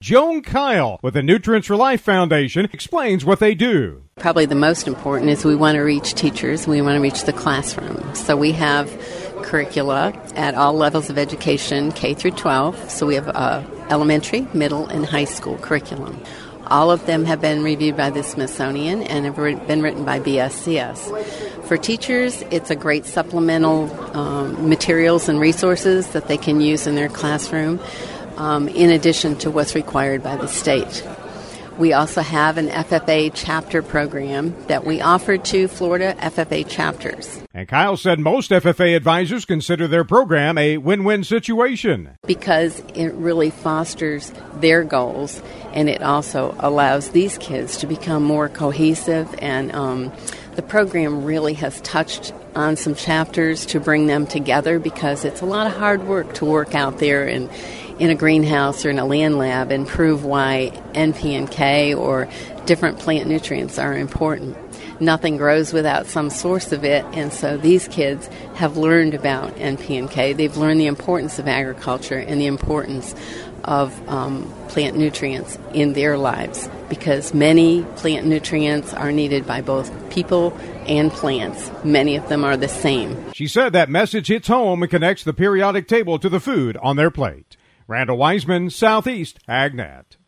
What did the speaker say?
Joan Kyle with the Nutrients for Life Foundation explains what they do. Probably the most important is we want to reach teachers. We want to reach the classroom. So we have curricula at all levels of education, K through 12. So we have elementary, middle, and high school curriculum. All of them have been reviewed by the Smithsonian and have been written by BSCS. For teachers, it's a great supplemental materials and resources that they can use in their classroom, in addition to what's required by the state. We also have an FFA chapter program that we offer to Florida FFA chapters. And Kyle said most FFA advisors consider their program a win-win situation. Because it really fosters their goals, and it also allows these kids to become more cohesive, and the program really has touched on some chapters to bring them together, because it's a lot of hard work to work out there in a greenhouse or in a land lab and prove why NP and K or different plant nutrients are important. Nothing grows without some source of it, and so these kids have learned about NP and K. They've learned the importance of agriculture and the importance of plant nutrients in their lives, because many plant nutrients are needed by both people and plants. Many of them are the same. She said that message hits home and connects the periodic table to the food on their plate. Randall Wiseman, Southeast AgNet.